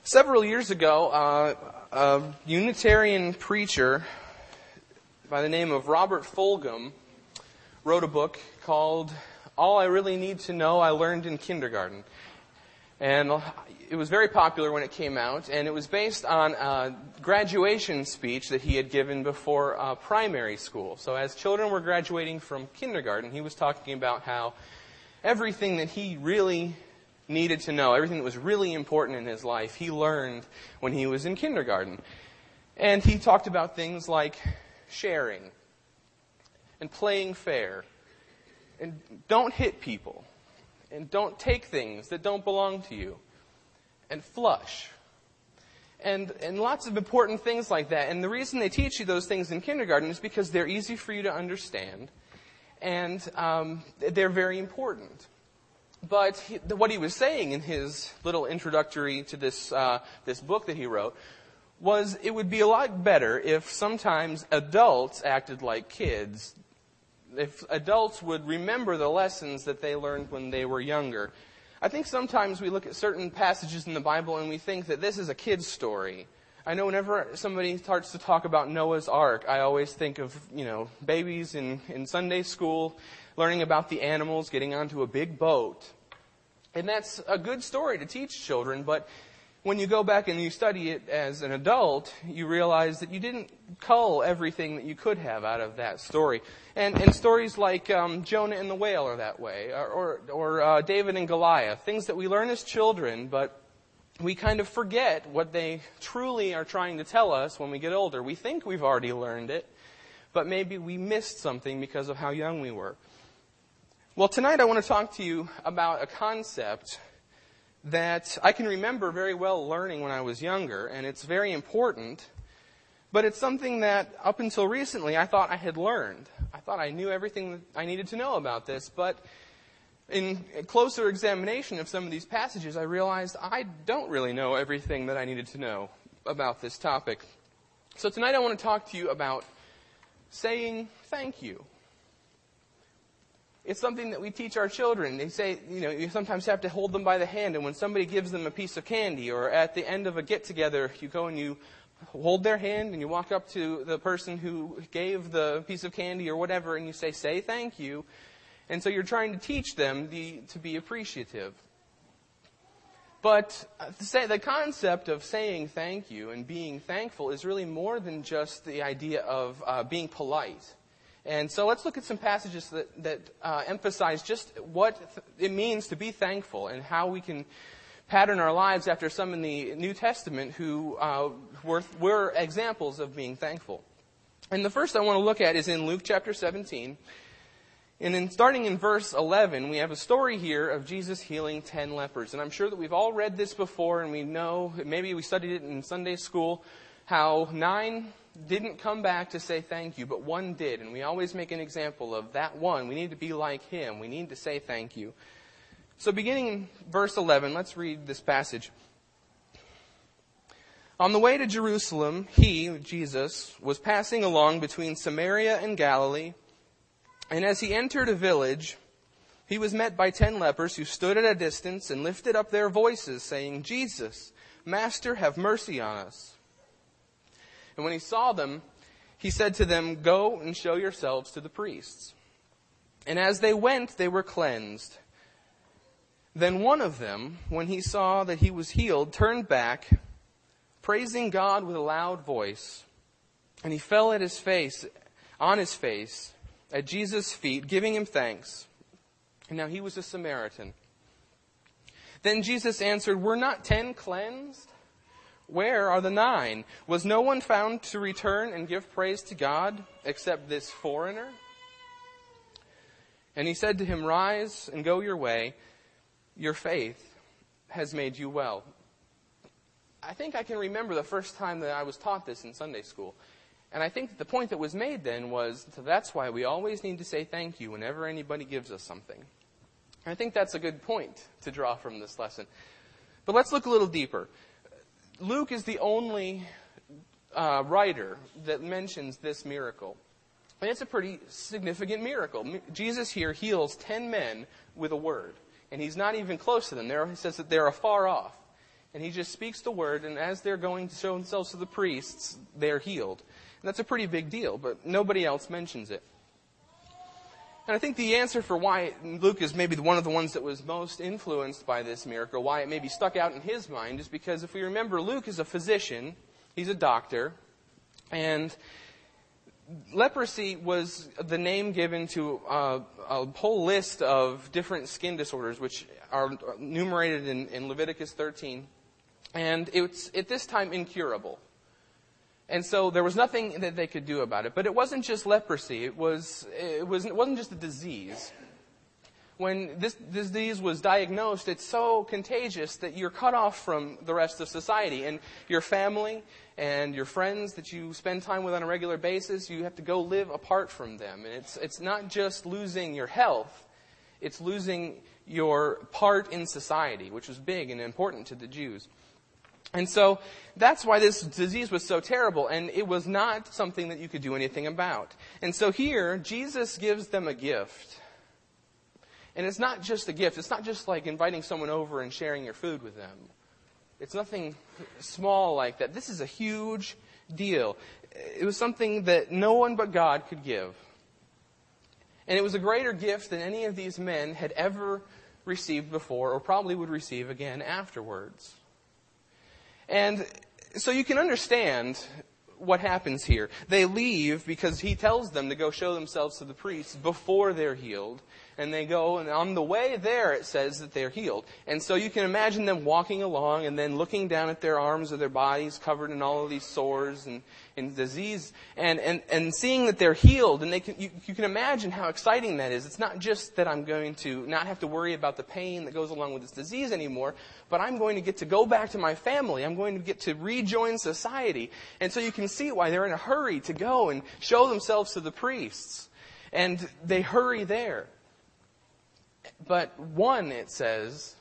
Several years ago, a Unitarian preacher by the name of Robert Fulghum wrote a book called All I Really Need to Know I Learned in Kindergarten. And it was very popular when it came out, and it was based on a graduation speech that he had given before primary school. So as children were graduating from kindergarten, he was talking about how everything that he really needed to know, everything that was really important in his life, he learned when he was in kindergarten. And he talked about things like sharing and playing fair and don't hit people and don't take things that don't belong to you and flush and lots of important things like that. And the reason they teach you those things in kindergarten is because they're easy for you to understand and they're very important. But what he was saying in his little introductory to this book that he wrote was it would be a lot better if sometimes adults acted like kids, if adults would remember the lessons that they learned when they were younger. I think sometimes we look at certain passages in the Bible and we think that this is a kid's story. I know whenever somebody starts to talk about Noah's Ark, I always think of, babies in Sunday school learning about the animals, getting onto a big boat. And that's a good story to teach children, but when you go back and you study it as an adult, you realize that you didn't cull everything that you could have out of that story. And stories like Jonah and the whale are that way, or David and Goliath, things that we learn as children, but we kind of forget what they truly are trying to tell us when we get older. We think we've already learned it, but maybe we missed something because of how young we were. Well, tonight I want to talk to you about a concept that I can remember very well learning when I was younger, and it's very important, but it's something that up until recently I thought I had learned. I thought I knew everything that I needed to know about this, but in a closer examination of some of these passages, I realized I don't really know everything that I needed to know about this topic. So tonight I want to talk to you about saying thank you. It's something that we teach our children. They say, you sometimes have to hold them by the hand, and when somebody gives them a piece of candy, or at the end of a get-together, you go and you hold their hand, and you walk up to the person who gave the piece of candy or whatever, and you say thank you. And so you're trying to teach them to be appreciative. But the concept of saying thank you and being thankful is really more than just the idea of being polite. And so let's look at some passages that emphasize just what it means to be thankful and how we can pattern our lives after some in the New Testament who were examples of being thankful. And the first I want to look at is in Luke chapter 17. And then starting in verse 11, we have a story here of Jesus healing 10 lepers. And I'm sure that we've all read this before, and we know, maybe we studied it in Sunday school, how 9 didn't come back to say thank you, but 1 did. And we always make an example of that one. We need to be like him. We need to say thank you. So beginning in verse 11, let's read this passage. On the way to Jerusalem, he, Jesus, was passing along between Samaria and Galilee. And as he entered a village, he was met by 10 lepers who stood at a distance and lifted up their voices, saying, "Jesus, Master, have mercy on us." And when he saw them, he said to them, "Go and show yourselves to the priests." And as they went, they were cleansed. Then one of them, when he saw that he was healed, turned back, praising God with a loud voice. And he fell on his face at Jesus' feet, giving him thanks. And now he was a Samaritan. Then Jesus answered, "Were not 10 cleansed? Where are the 9? Was no one found to return and give praise to God except this foreigner?" And he said to him, "Rise and go your way. Your faith has made you well." I think I can remember the first time that I was taught this in Sunday school. And I think that the point that was made then was that's why we always need to say thank you whenever anybody gives us something. I think that's a good point to draw from this lesson. But let's look a little deeper. Luke is the only writer that mentions this miracle. And it's a pretty significant miracle. Jesus here heals 10 men with a word. And he's not even close to them. He says that they're afar off. And he just speaks the word, and as they're going to show themselves to the priests, they're healed. And that's a pretty big deal, but nobody else mentions it. And I think the answer for why Luke is maybe one of the ones that was most influenced by this miracle, why it maybe stuck out in his mind, is because if we remember, Luke is a physician, he's a doctor, and leprosy was the name given to a whole list of different skin disorders, which are enumerated in Leviticus 13. And it's, at this time, incurable. And so there was nothing that they could do about it. But it wasn't just leprosy. It wasn't just a disease. When this disease was diagnosed, it's so contagious that you're cut off from the rest of society. And your family and your friends that you spend time with on a regular basis, you have to go live apart from them. And it's not just losing your health. It's losing your part in society, which was big and important to the Jews. And so that's why this disease was so terrible, and it was not something that you could do anything about. And so here, Jesus gives them a gift. And it's not just a gift. It's not just like inviting someone over and sharing your food with them. It's nothing small like that. This is a huge deal. It was something that no one but God could give. And it was a greater gift than any of these men had ever received before, or probably would receive again afterwards. And so you can understand what happens here. They leave because he tells them to go show themselves to the priests before they're healed. And they go, and on the way there it says that they're healed. And so you can imagine them walking along and then looking down at their arms or their bodies covered in all of these sores and disease and seeing that they're healed. And you can imagine how exciting that is. It's not just that I'm going to not have to worry about the pain that goes along with this disease anymore, but I'm going to get to go back to my family. I'm going to get to rejoin society. And so you can see why they're in a hurry to go and show themselves to the priests. And they hurry there. But one, it says,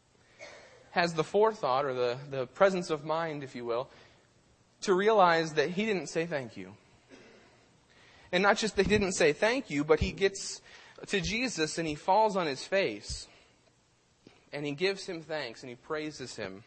has the forethought, or the presence of mind, if you will, to realize that he didn't say thank you. And not just that he didn't say thank you, but he gets to Jesus and he falls on his face. And he gives him thanks and he praises him.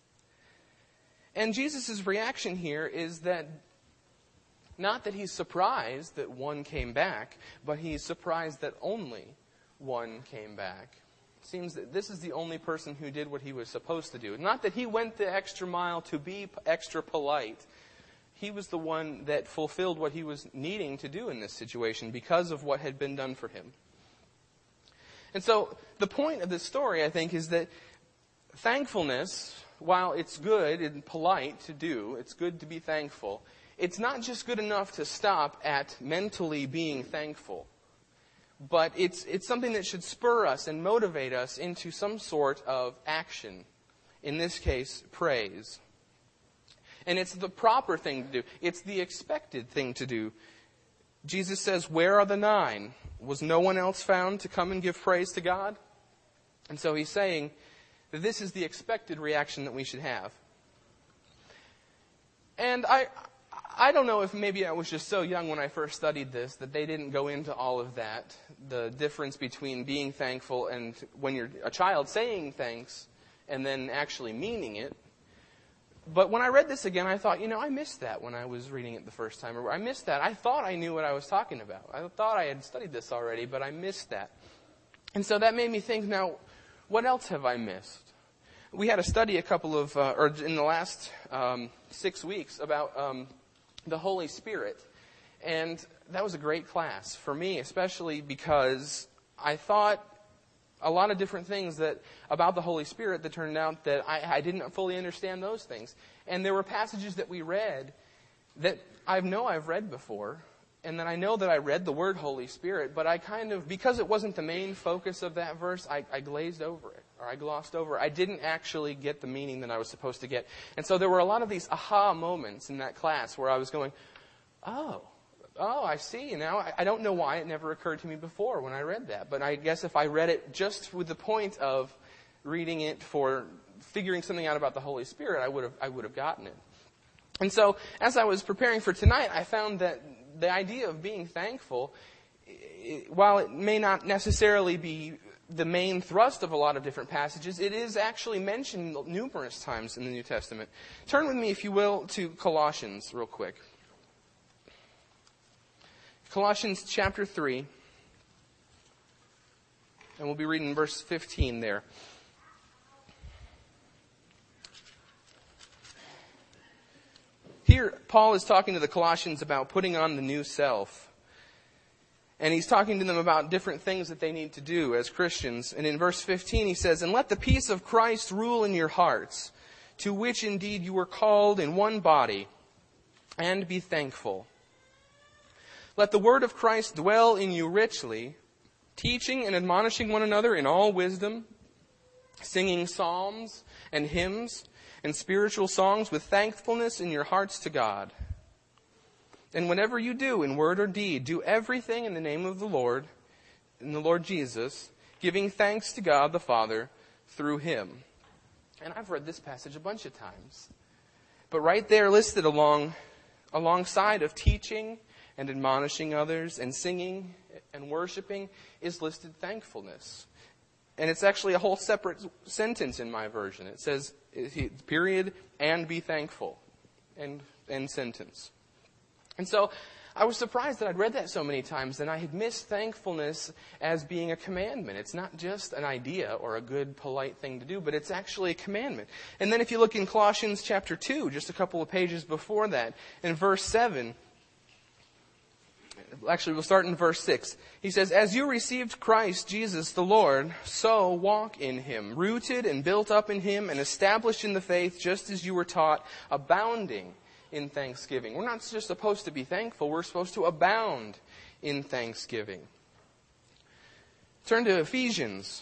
And Jesus' reaction here is that, not that he's surprised that one came back, but he's surprised that only one came back. It seems that this is the only person who did what he was supposed to do. Not that he went the extra mile to be extra polite. He was the one that fulfilled what he was needing to do in this situation because of what had been done for him. And so the point of this story, I think, is that thankfulness, while it's good and polite to do, it's good to be thankful, it's not just good enough to stop at mentally being thankful. But it's something that should spur us and motivate us into some sort of action. In this case, praise. And it's the proper thing to do. It's the expected thing to do. Jesus says, "Where are the 9? Was no one else found to come and give praise to God?" And so he's saying that this is the expected reaction that we should have. And I don't know if maybe I was just so young when I first studied this that they didn't go into all of that. The difference between being thankful and when you're a child saying thanks and then actually meaning it. But when I read this again, I thought, I missed that when I was reading it the first time. I missed that. I thought I knew what I was talking about. I thought I had studied this already, but I missed that. And so that made me think, now, what else have I missed? We had a study in the last 6 weeks about the Holy Spirit. And that was a great class for me, especially because I thought a lot of different things about the Holy Spirit that turned out that I didn't fully understand those things. And there were passages that we read that I've read before, and then I know that I read the word Holy Spirit, but I because it wasn't the main focus of that verse, I glazed over it, or I glossed over it. I didn't actually get the meaning that I was supposed to get. And so there were a lot of these aha moments in that class where I was going, oh, I see. Now, I don't know why it never occurred to me before when I read that. But I guess if I read it just with the point of reading it for figuring something out about the Holy Spirit, I would have gotten it. And so as I was preparing for tonight, I found that the idea of being thankful, while it may not necessarily be the main thrust of a lot of different passages, it is actually mentioned numerous times in the New Testament. Turn with me, if you will, to Colossians real quick. Colossians chapter 3, and we'll be reading verse 15 there. Here, Paul is talking to the Colossians about putting on the new self. And he's talking to them about different things that they need to do as Christians. And in verse 15 he says, "And let the peace of Christ rule in your hearts, to which indeed you were called in one body, and be thankful. Let the word of Christ dwell in you richly, teaching and admonishing one another in all wisdom, singing psalms and hymns and spiritual songs with thankfulness in your hearts to God. And whatever you do in word or deed, do everything in the name of the Lord, in the Lord Jesus, giving thanks to God the Father through Him." And I've read this passage a bunch of times. But right there listed alongside of teaching and admonishing others and singing and worshiping is listed thankfulness. And it's actually a whole separate sentence in my version. It says, period, and be thankful, end sentence. And so I was surprised that I'd read that so many times and I had missed thankfulness as being a commandment. It's not just an idea or a good, polite thing to do, but it's actually a commandment. And then if you look in Colossians chapter 2, just a couple of pages before that, in verse 7, actually we'll start in verse 6. He says, "As you received Christ Jesus the Lord, so walk in Him, rooted and built up in Him and established in the faith just as you were taught, abounding in thanksgiving." We're not just supposed to be thankful, we're supposed to abound in thanksgiving. Turn to Ephesians,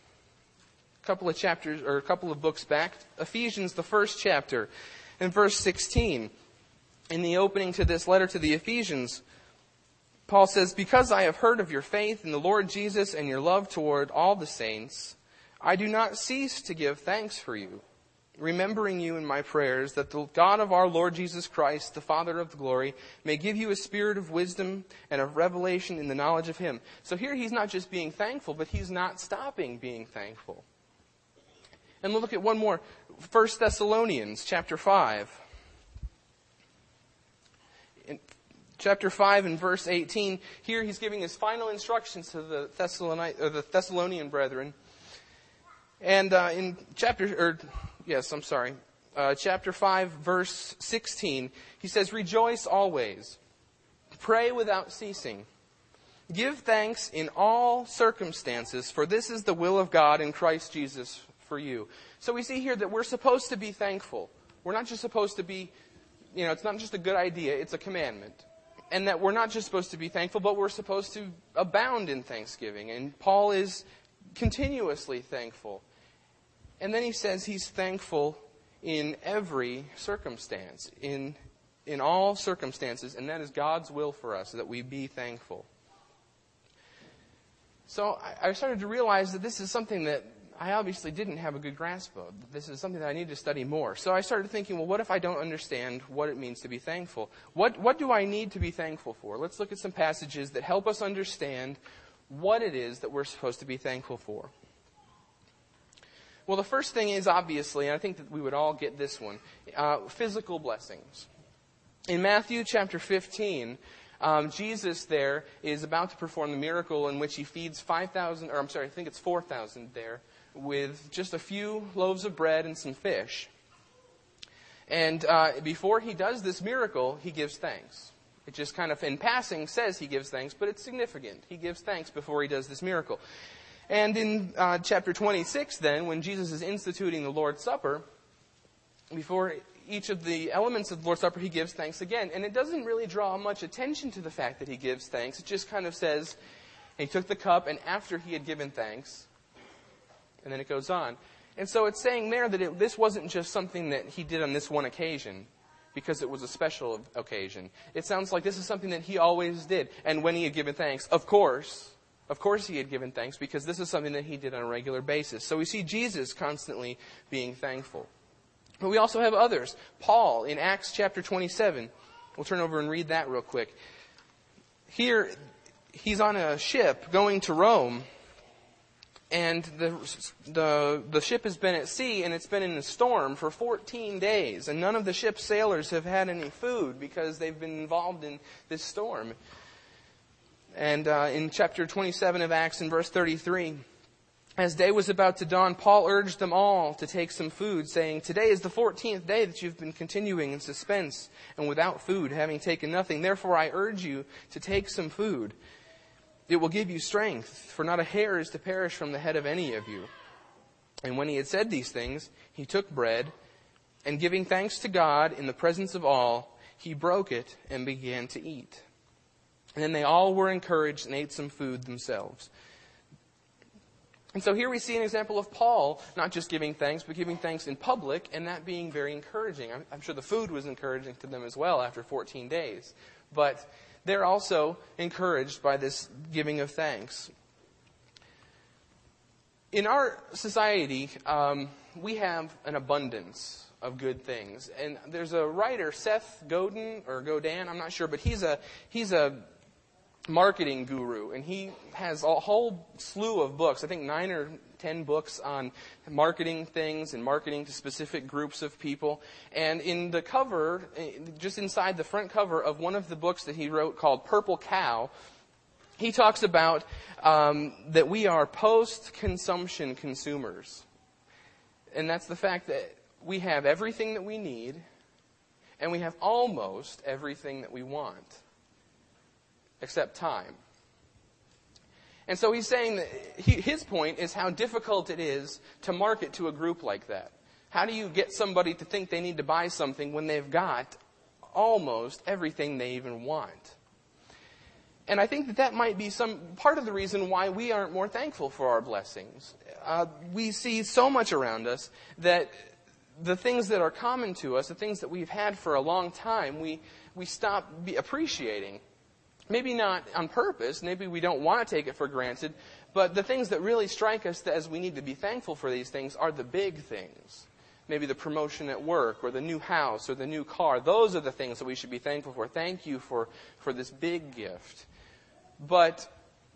a couple of chapters, or a couple of books back. Ephesians, the first chapter, and verse 16. In the opening to this letter to the Ephesians, Paul says, "Because I have heard of your faith in the Lord Jesus and your love toward all the saints, I do not cease to give thanks for you, remembering you in my prayers, that the God of our Lord Jesus Christ, the Father of the glory, may give you a spirit of wisdom and of revelation in the knowledge of Him." So here he's not just being thankful, but he's not stopping being thankful. And we'll look at one more. 1 Thessalonians chapter 5. In chapter 5 and verse 18, here he's giving his final instructions to the Thessalonian brethren. And in chapter 5, verse 16, he says, "Rejoice always, pray without ceasing, give thanks in all circumstances, for this is the will of God in Christ Jesus for you." So we see here that we're supposed to be thankful. We're not just supposed to be, it's not just a good idea, it's a commandment. And that we're not just supposed to be thankful, but we're supposed to abound in thanksgiving. And Paul is continuously thankful. And then he says he's thankful in every circumstance, in all circumstances, and that is God's will for us, that we be thankful. So I started to realize that this is something that I obviously didn't have a good grasp of. This is something that I need to study more. So I started thinking, well, what if I don't understand what it means to be thankful? What do I need to be thankful for? Let's look at some passages that help us understand what it is that we're supposed to be thankful for. Well, the first thing is, obviously, and I think that we would all get this one, physical blessings. In Matthew chapter 15, Jesus there is about to perform the miracle in which He feeds 4,000 there, with just a few loaves of bread and some fish. And before He does this miracle, He gives thanks. It just kind of, in passing, says He gives thanks, but it's significant. He gives thanks before He does this miracle. And in chapter 26 then, when Jesus is instituting the Lord's Supper, before each of the elements of the Lord's Supper, He gives thanks again. And it doesn't really draw much attention to the fact that He gives thanks. It just kind of says, He took the cup, and after He had given thanks, and then it goes on. And so it's saying there that this wasn't just something that He did on this one occasion, because it was a special occasion. It sounds like this is something that He always did. And when He had given thanks, of course He had given thanks, because this is something that He did on a regular basis. So we see Jesus constantly being thankful. But we also have others. Paul, in Acts chapter 27, we'll turn over and read that real quick. Here, he's on a ship going to Rome, And the ship has been at sea, and it's been in a storm for 14 days. And none of the ship's sailors have had any food because they've been involved in this storm. And in chapter 27 of Acts, in verse 33, as day was about to dawn, Paul urged them all to take some food, saying, "Today is the 14th day that you've been continuing in suspense and without food, having taken nothing. Therefore I urge you to take some food. It will give you strength, for not a hair is to perish from the head of any of you." And when he had said these things, he took bread, and giving thanks to God in the presence of all, he broke it and began to eat. And then they all were encouraged and ate some food themselves. And so here we see an example of Paul not just giving thanks, but giving thanks in public, and that being very encouraging. I'm sure the food was encouraging to them as well after 14 days. But they're also encouraged by this giving of thanks. In our society, we have an abundance of good things. And there's a writer, Seth Godin, I'm not sure, but he's a marketing guru, and he has a whole slew of books, I think 9 or 10 books on marketing things and marketing to specific groups of people. And in the cover, just inside the front cover of one of the books that he wrote called Purple Cow, he talks about that we are post-consumption consumers. And that's the fact that we have everything that we need, and we have almost everything that we want, except time. And so he's saying that his point is how difficult it is to market to a group like that. How do you get somebody to think they need to buy something when they've got almost everything they even want? And I think that might be some part of the reason why we aren't more thankful for our blessings. We see so much around us that the things that are common to us, the things that we've had for a long time, we stop appreciating. Maybe not on purpose, maybe we don't want to take it for granted, but the things that really strike us as we need to be thankful for these things are the big things. Maybe the promotion at work, or the new house, or the new car. Those are the things that we should be thankful for. Thank you for this big gift. But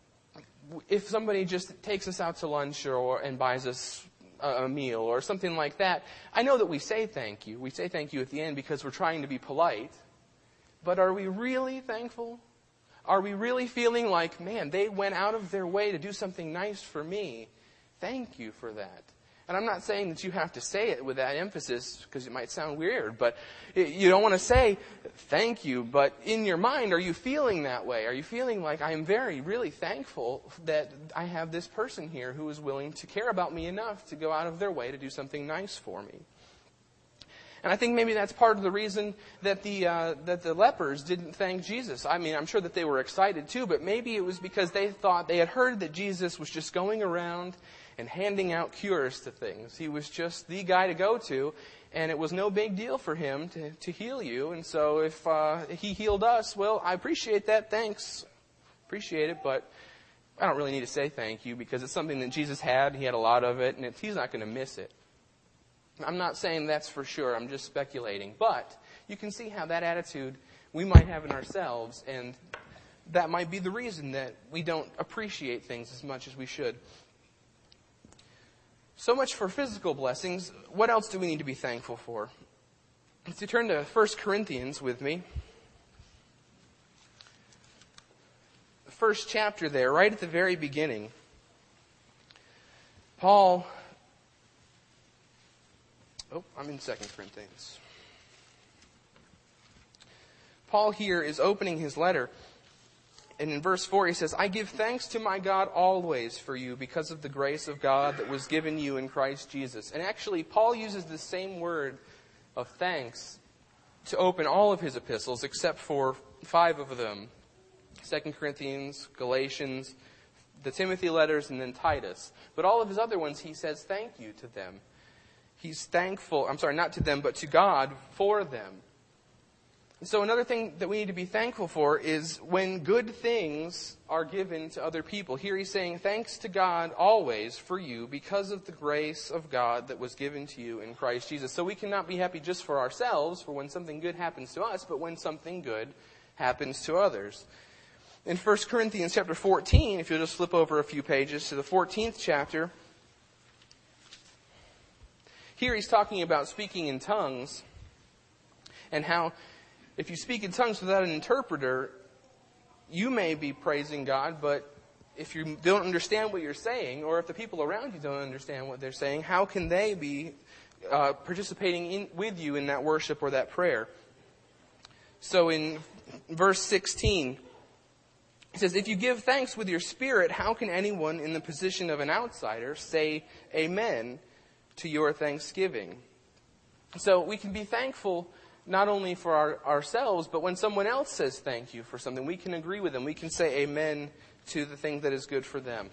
if somebody just takes us out to lunch and buys us a meal or something like that, I know that we say thank you. We say thank you at the end because we're trying to be polite. But are we really thankful? Are we really feeling like, man, they went out of their way to do something nice for me? Thank you for that. And I'm not saying that you have to say it with that emphasis because it might sound weird, but you don't want to say thank you, but in your mind, are you feeling that way? Are you feeling like I am really thankful that I have this person here who is willing to care about me enough to go out of their way to do something nice for me? And I think maybe that's part of the reason that the lepers didn't thank Jesus. I mean, I'm sure that they were excited too, but maybe it was because they thought they had heard that Jesus was just going around and handing out cures to things. He was just the guy to go to, and it was no big deal for him to heal you. And so if he healed us, well, I appreciate that. Thanks. Appreciate it, but I don't really need to say thank you because it's something that Jesus had. He had a lot of it, and he's not going to miss it. I'm not saying that's for sure. I'm just speculating. But you can see how that attitude we might have in ourselves, and that might be the reason that we don't appreciate things as much as we should. So much for physical blessings. What else do we need to be thankful for? If you turn to 1 Corinthians with me. The first chapter there, right at the very beginning. I'm in 2 Corinthians. Paul here is opening his letter. And in verse 4 he says, "I give thanks to my God always for you because of the grace of God that was given you in Christ Jesus." And actually, Paul uses the same word of thanks to open all of his epistles except for 5 of them. 2 Corinthians, Galatians, the Timothy letters, and then Titus. But all of his other ones, he says thank you to them. He's thankful, not to them, but to God for them. And so another thing that we need to be thankful for is when good things are given to other people. Here he's saying, thanks to God always for you because of the grace of God that was given to you in Christ Jesus. So we cannot be happy just for ourselves, for when something good happens to us, but when something good happens to others. in 1 Corinthians chapter 14, if you'll just flip over a few pages to the 14th chapter, here he's talking about speaking in tongues and how if you speak in tongues without an interpreter, you may be praising God, but if you don't understand what you're saying, or if the people around you don't understand what they're saying, how can they be participating with you in that worship or that prayer? So in verse 16, it says, "If you give thanks with your spirit, how can anyone in the position of an outsider say amen to your thanksgiving?" So we can be thankful not only for ourselves, but when someone else says thank you for something, we can agree with them. We can say amen to the thing that is good for them.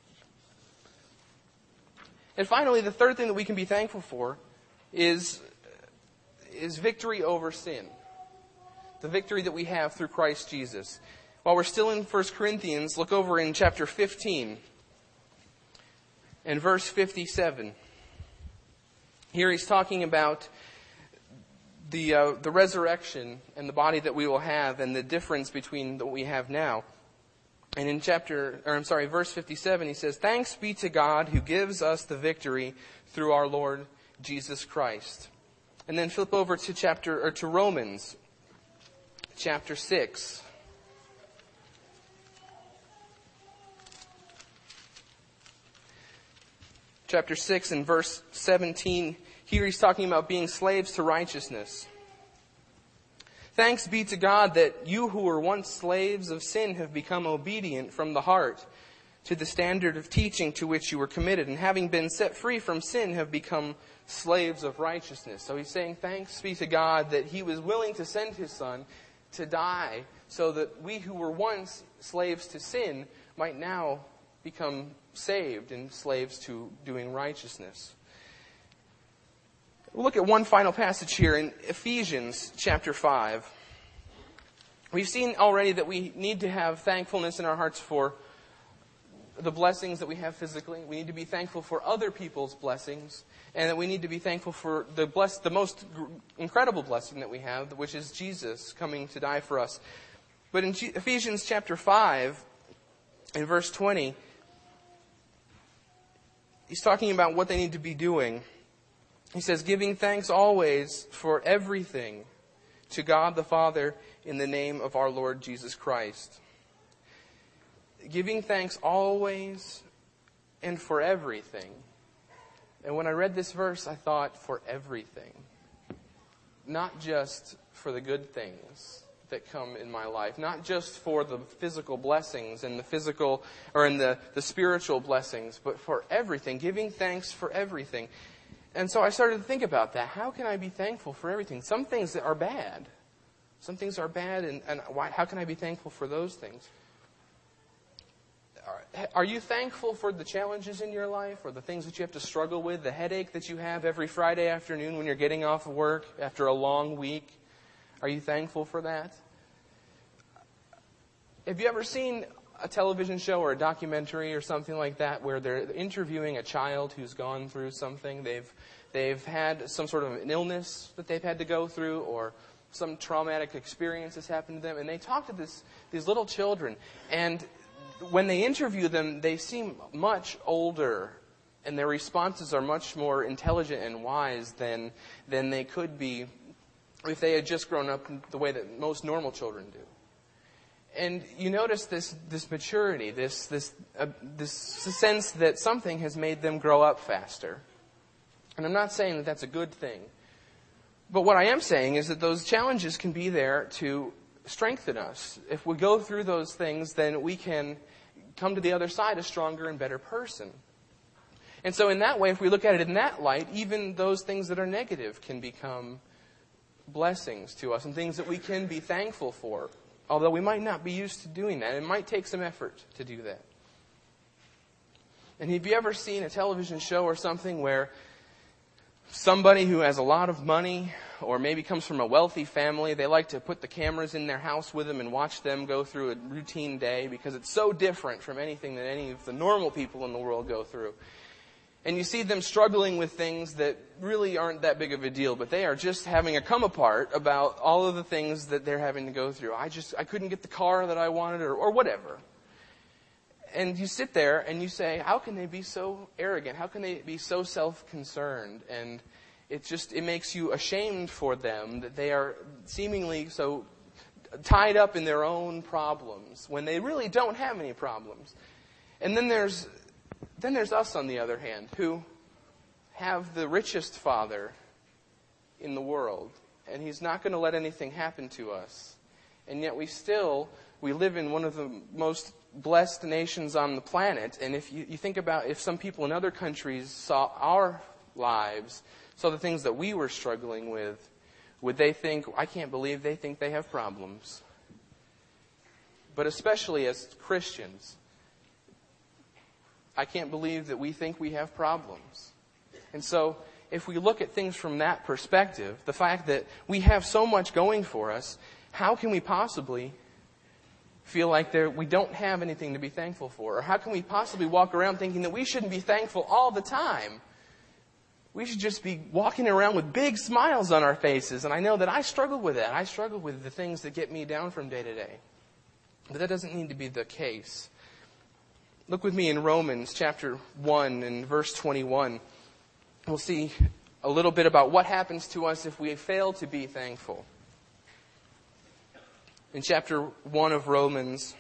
And finally, the third thing that we can be thankful for is victory over sin. The victory that we have through Christ Jesus. While we're still in 1 Corinthians, look over in chapter 15 and verse 57. Here he's talking about the resurrection and the body that we will have and the difference between what we have now. And in verse 57, he says, "Thanks be to God who gives us the victory through our Lord Jesus Christ." And then flip over to Romans chapter 6. Chapter 6 and verse 17, here he's talking about being slaves to righteousness. "Thanks be to God that you who were once slaves of sin have become obedient from the heart to the standard of teaching to which you were committed, and having been set free from sin have become slaves of righteousness." So he's saying thanks be to God that he was willing to send his son to die so that we who were once slaves to sin might now become saved and slaves to doing righteousness. We'll look at one final passage here in Ephesians chapter 5. We've seen already that we need to have thankfulness in our hearts for the blessings that we have physically. We need to be thankful for other people's blessings, and that we need to be thankful for the most incredible blessing that we have, which is Jesus coming to die for us. But in Ephesians chapter 5, in verse 20, he's talking about what they need to be doing. He says, "Giving thanks always for everything to God the Father in the name of our Lord Jesus Christ." Giving thanks always and for everything. And when I read this verse, I thought, for everything. Not just for the good things that come in my life. Not just for the physical blessings and the physical or in the spiritual blessings, but for everything. Giving thanks for everything. And so I started to think about that. How can I be thankful for everything? Some things that are bad. Some things are bad, and why? How can I be thankful for those things? Are you thankful for the challenges in your life or the things that you have to struggle with, the headache that you have every Friday afternoon when you're getting off of work after a long week? Are you thankful for that? Have you ever seen a television show or a documentary or something like that where they're interviewing a child who's gone through something? They've had some sort of an illness that they've had to go through, or some traumatic experience has happened to them, and they talk to these little children, and when they interview them, they seem much older, and their responses are much more intelligent and wise than they could be if they had just grown up the way that most normal children do. And you notice this maturity, this sense that something has made them grow up faster. And I'm not saying that that's a good thing. But what I am saying is that those challenges can be there to strengthen us. If we go through those things, then we can come to the other side a stronger and better person. And so in that way, if we look at it in that light, even those things that are negative can become blessings to us and things that we can be thankful for. Although we might not be used to doing that. It might take some effort to do that. And have you ever seen a television show or something where somebody who has a lot of money or maybe comes from a wealthy family, they like to put the cameras in their house with them and watch them go through a routine day because it's so different from anything that any of the normal people in the world go through. And you see them struggling with things that really aren't that big of a deal, but they are just having a come apart about all of the things that they're having to go through. I couldn't get the car that I wanted or whatever. And you sit there and you say, how can they be so arrogant? How can they be so self-concerned? And it makes you ashamed for them that they are seemingly so tied up in their own problems when they really don't have any problems. And then there's us, on the other hand, who have the richest father in the world. And he's not going to let anything happen to us. And yet we live in one of the most blessed nations on the planet. And if you think about if some people in other countries saw our lives, saw the things that we were struggling with, would they think, I can't believe they think they have problems? But especially as Christians, I can't believe that we think we have problems. And so, if we look at things from that perspective, the fact that we have so much going for us, how can we possibly feel like we don't have anything to be thankful for? Or how can we possibly walk around thinking that we shouldn't be thankful all the time? We should just be walking around with big smiles on our faces. And I know that I struggle with that. I struggle with the things that get me down from day to day. But that doesn't need to be the case. Look with me in Romans chapter 1 and verse 21. We'll see a little bit about what happens to us if we fail to be thankful. In chapter 1 of Romans,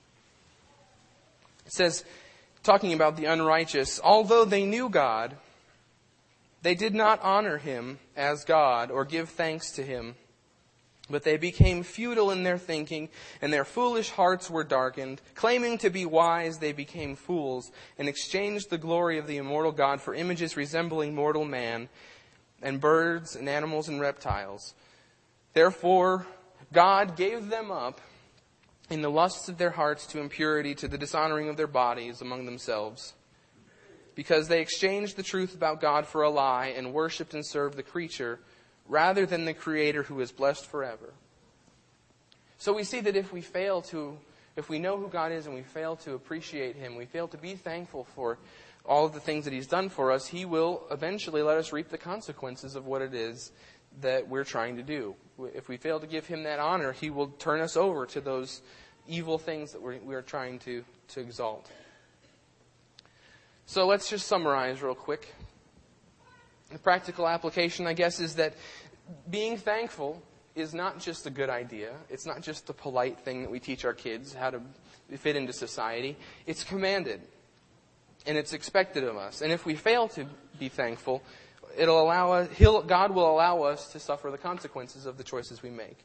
it says, talking about the unrighteous, although they knew God, they did not honor him as God or give thanks to him. But they became futile in their thinking, and their foolish hearts were darkened. Claiming to be wise, they became fools, and exchanged the glory of the immortal God for images resembling mortal man, and birds, and animals, and reptiles. Therefore, God gave them up in the lusts of their hearts to impurity, to the dishonoring of their bodies among themselves. Because they exchanged the truth about God for a lie, and worshipped and served the creature, rather than the Creator who is blessed forever. So we see that if we know who God is and we fail to appreciate him, we fail to be thankful for all of the things that he's done for us, he will eventually let us reap the consequences of what it is that we're trying to do. If we fail to give him that honor, he will turn us over to those evil things that we're trying to exalt. So let's just summarize real quick. The practical application, I guess, is that being thankful is not just a good idea. It's not just a polite thing that we teach our kids how to fit into society. It's commanded. And it's expected of us. And if we fail to be thankful, God will allow us to suffer the consequences of the choices we make.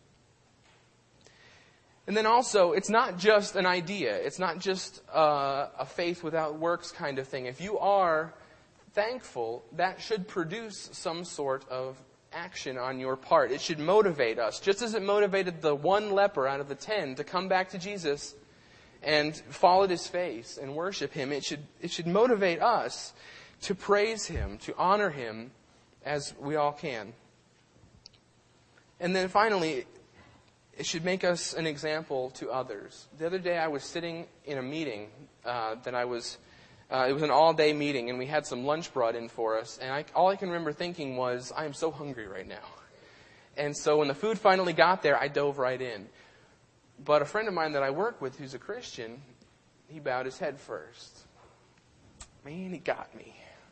And then also, it's not just an idea. It's not just a faith without works kind of thing. If you are thankful, that should produce some sort of action on your part. It should motivate us, just as it motivated the one leper out of the 10 to come back to Jesus and fall at his face and worship him. It should motivate us to praise him, to honor him as we all can. And then finally, it should make us an example to others. The other day I was sitting in a meeting it was an all-day meeting, and we had some lunch brought in for us. And all I can remember thinking was, I am so hungry right now. And so when the food finally got there, I dove right in. But a friend of mine that I work with who's a Christian, he bowed his head first. Man, he got me.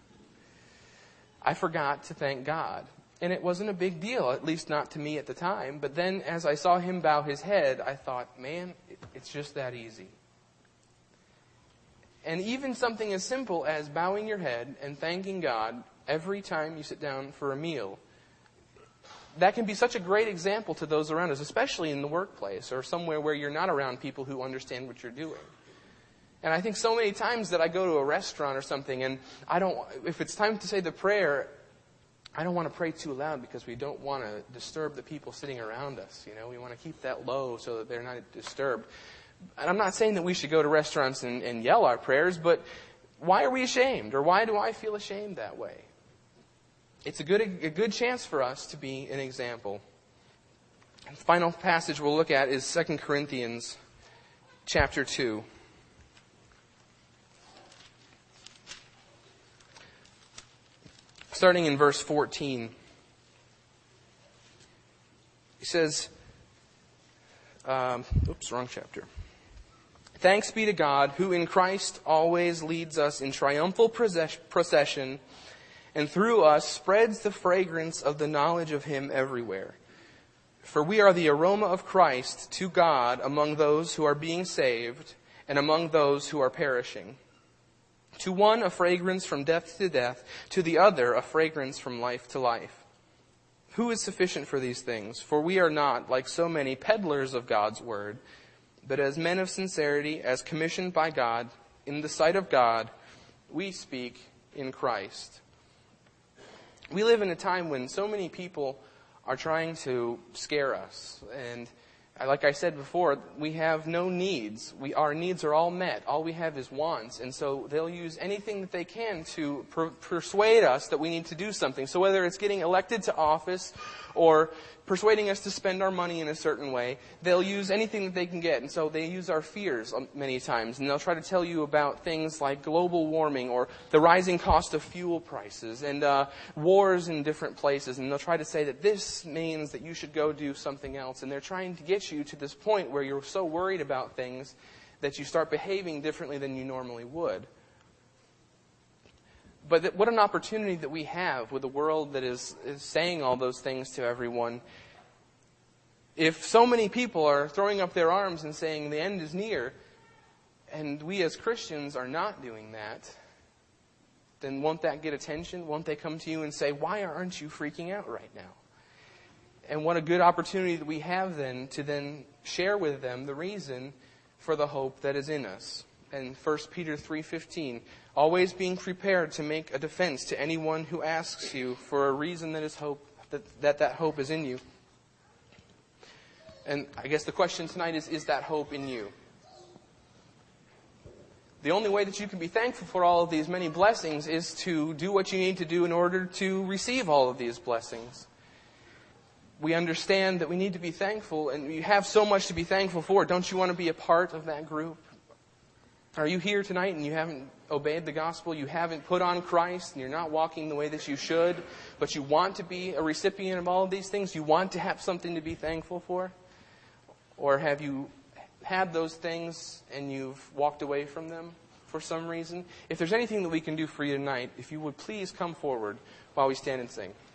I forgot to thank God. And it wasn't a big deal, at least not to me at the time. But then as I saw him bow his head, I thought, man, it's just that easy. And even something as simple as bowing your head and thanking God every time you sit down for a meal, that can be such a great example to those around us, especially in the workplace or somewhere where you're not around people who understand what you're doing. And I think so many times that I go to a restaurant or something and if it's time to say the prayer, I don't want to pray too loud because we don't want to disturb the people sitting around us. We want to keep that low so that they're not disturbed. And I'm not saying that we should go to restaurants and yell our prayers, but why are we ashamed? Or why do I feel ashamed that way? It's a good chance for us to be an example. The final passage we'll look at is 2 Corinthians chapter 2. starting in verse 14. He says, wrong chapter. Thanks be to God, who in Christ always leads us in triumphal procession, and through us spreads the fragrance of the knowledge of Him everywhere. For we are the aroma of Christ to God among those who are being saved and among those who are perishing. To one a fragrance from death to death, to the other a fragrance from life to life. Who is sufficient for these things? For we are not, like so many, peddlers of God's word, but as men of sincerity, as commissioned by God, in the sight of God, we speak in Christ. We live in a time when so many people are trying to scare us. And like I said before, we have no needs. Our needs are all met. All we have is wants. And so they'll use anything that they can to persuade us that we need to do something. So whether it's getting elected to office or persuading us to spend our money in a certain way, they'll use anything that they can get. And so they use our fears many times. And they'll try to tell you about things like global warming or the rising cost of fuel prices and wars in different places. And they'll try to say that this means that you should go do something else. And they're trying to get you to this point where you're so worried about things that you start behaving differently than you normally would. But what an opportunity that we have with a world that is saying all those things to everyone. If so many people are throwing up their arms and saying the end is near, and we as Christians are not doing that, then won't that get attention? Won't they come to you and say, why aren't you freaking out right now? And what a good opportunity that we have then to then share with them the reason for the hope that is in us. And 1 Peter 3:15, always being prepared to make a defense to anyone who asks you for a reason that is hope, that hope is in you. And I guess the question tonight is that hope in you? The only way that you can be thankful for all of these many blessings is to do what you need to do in order to receive all of these blessings. We understand that we need to be thankful, and you have so much to be thankful for. Don't you want to be a part of that group? Are you here tonight and you haven't obeyed the gospel? You haven't put on Christ and you're not walking the way that you should, but you want to be a recipient of all of these things? You want to have something to be thankful for? Or have you had those things and you've walked away from them for some reason? If there's anything that we can do for you tonight, if you would please come forward while we stand and sing.